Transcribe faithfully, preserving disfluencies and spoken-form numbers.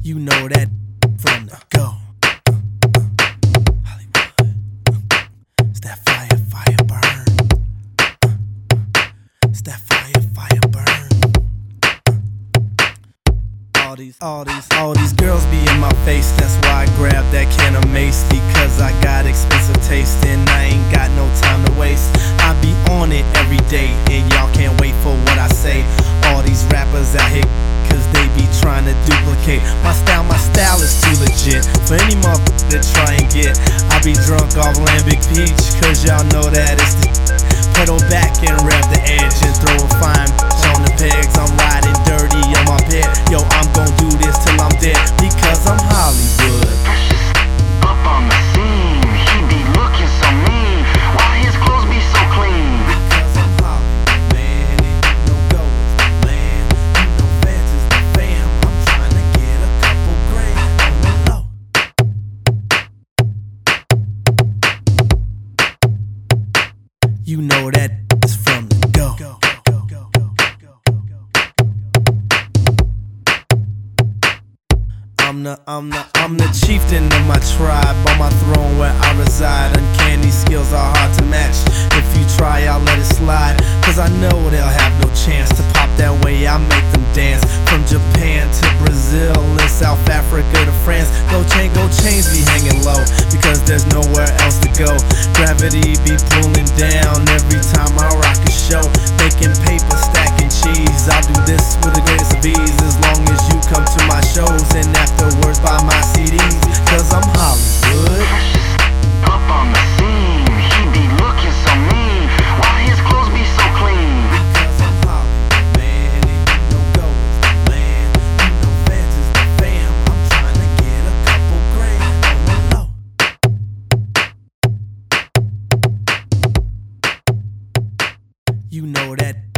You know that from the go. Hollywood. It's that fire, fire burn. It's that fire, fire burn. All these, all these, all these girls be in my face. That's why I grab that can of mace, because I got expensive taste and I ain't got no time to waste. I be on it every day and y'all can't wait for what I say. All these rappers out here, cause they be trying to duplicate my style. My style is too legit for any motherfucker to try and get. I be drunk off Lambic Peach, cause y'all know that it's the pedal back and rev the edge and throw a fine on the pegs. I'm riding dirty on my bed. Yo, I'm gon' do this till I'm dead, because I'm Hollywood. Up on the scene, he be looking so mean. Why his clothes be so clean? Because I'm Hollywood, man, and you know go is the land. You know fans is the fam. I'm trying to get a couple grand on the low. You know that it's from the go. I'm the, I'm the, I'm the chieftain of my tribe, on my throne where I reside. Uncanny skills are hard to match. If you try, I'll let it slide, cause I know they'll have no chance to pop that way. I make them dance. From Japan to Brazil and South Africa to France, go chain, go chains be hanging low, because there's nowhere else to go. Gravity be pulling down every time I rock a show. Making paper, stacking cheese. I'll do this with the greatest of ease, as long as you come to my shows and afterwards buy my C Ds, cause I'm Hollywood. Up on the scene, he be looking so mean. Why his clothes be so clean? Because I'm Hollywood, man, and you know go is the land. You know fans is the fam. I'm trying to get a couple grand on the low. You know that